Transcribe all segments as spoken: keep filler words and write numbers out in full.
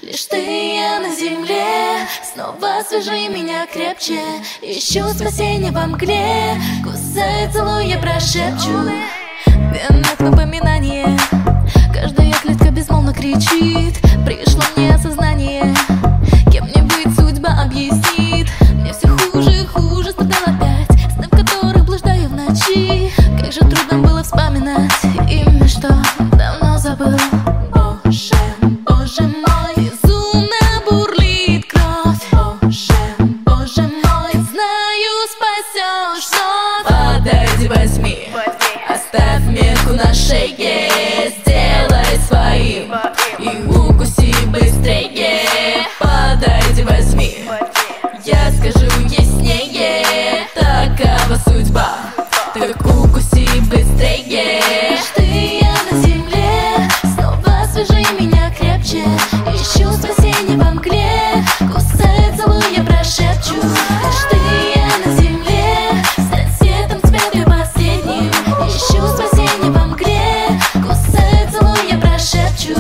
Лишь ты и я на земле. Снова свяжи меня крепче. Ищу спасение во мгле. Кусаю, целую, я прошепчу. Венок напоминание. Каждая клетка безмолвно кричит. Пришло мне осознание. Кем мне быть, судьба объяснит. Мне все хуже и хуже, страдал опять. Сны, в которых блуждаю в ночи. Как же трудно было вспоминать имя, что давно забыл. Боже, боже мой, безумно бурлит кровь. Боже, боже мой, знаю, спасешь вновь. Подойди, возьми, оставь метку на шее. Сделай своим и укуси быстрее. Подойди, возьми, я скажу яснее. Такова судьба, так укуси быстрее. Лишь ты и я на земле. Снова свяжи меня крепче. Ищу спасение во мгле. Кусаю, целую, я прошепчу. Лишь ты и я на земле. Стать светом, цветом последним. Ищу спасение во мгле. Кусаю, целую, я прошепчу.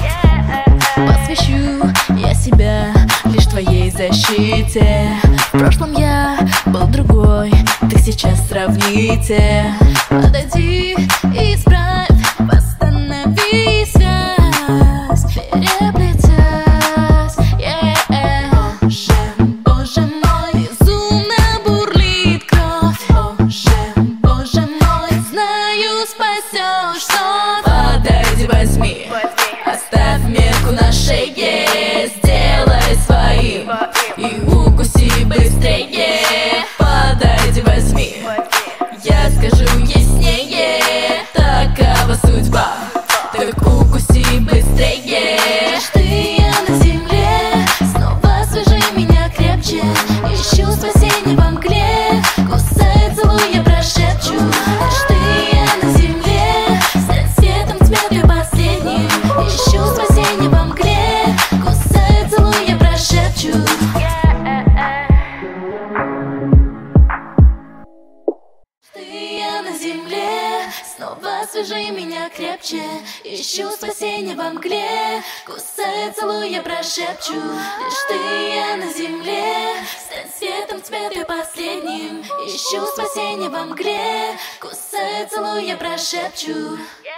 Посвящу я себя лишь твоей защите. В прошлом я был другой, ты сейчас сравните. Подойди и исправь, восстанови связь, переплетясь. Yeah. Боже, боже мой, безумно бурлит кровь. Боже, боже мой, знаю, спасешь вновь. Подойди, возьми, оставь метку на шее. Сделай своим и укуси быстрее. Подойди, возьми, я скажу яснее. Такова судьба, так укуси быстрее. Лишь ты и я на земле. Снова свяжи меня крепче. Ищу спасение во мгле. Кусаю, целую, я прошепчу. Лишь ты и я на земле. Стать светом, цветом последним. Ищу спасение во мгле. Кусаю, целую, я прошепчу. Ты и я на земле. Снова свяжи меня крепче. Ищу спасение во мгле. Кусаю, целую, я прошепчу. Лишь ты и я на земле. Стать светом, цветом последним. Ищу спасение во мгле. Кусаю, целую, я прошепчу.